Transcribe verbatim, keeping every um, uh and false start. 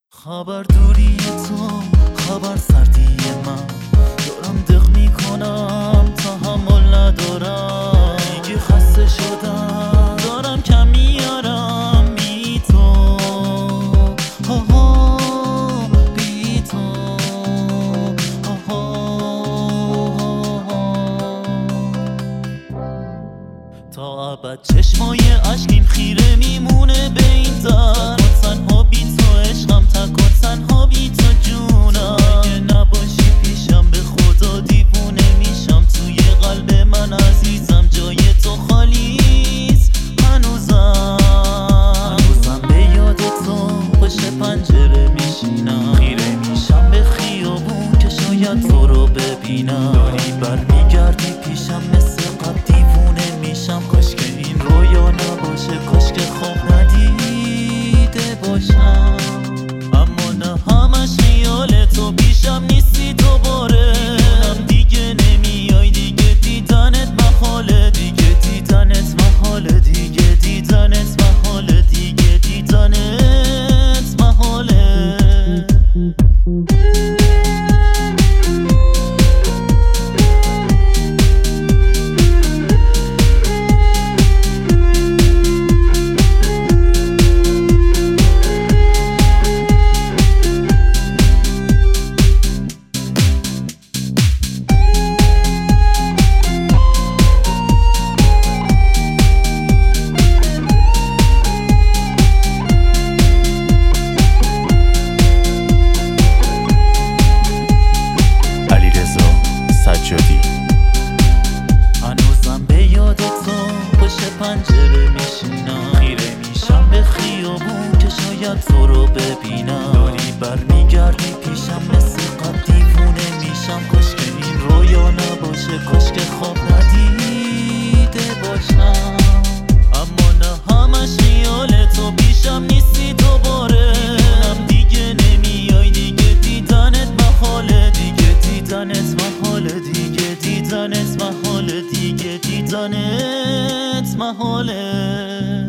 خبر دوری تو، خبر سردی من، دارم دق میکنم تحمل ندارم، دیگه خسته شدم دارم کم میارم بی تو، ها ها بی تو، ها ها. تا ابد چشمای اشکیم خیره میمونه به این در، تنها بی تو عشقم، تک و تنها بی تو جونم. اگه نباشی پیشم به خدا دیوونه میشم، توی قلب من عزیزم جای تو خالیست. هنوزم هنوزم به یاد تو پشت پنجره میشینم، خیره میشم به خیابون که شاید تو رو ببینم. داری برمیگردی پیشم مثل قبل دیوونه میشم، کاش که این رویا نباشه، کاش که خواب ندیده باشم. اما نه همش خیال تو، پیشم نیستی دوباره، میدونم دیگه نمیای، دیگه دیدنت محاله، دیگه دیدنت محاله، دیگه دیدنت محاله، دیگه دیدنت محاله. هنوزم به یاد تو پشت پنجره میشینم، خیره میشم به خیابون که شاید تو رو ببینم. داری برمیگردی پیشم مثل قبل دیوونه میشم، کاش که این رویا نباشه، کاش که خواب ندیده باشم. اما نه همش خیال تو، پیشم نیستی دوباره، میدونم دیگه نمیای، دیگه دیدنت محاله، دیگه دیدنت محاله، دیگه دیدنت محاله، دیگه دیدنت محاله.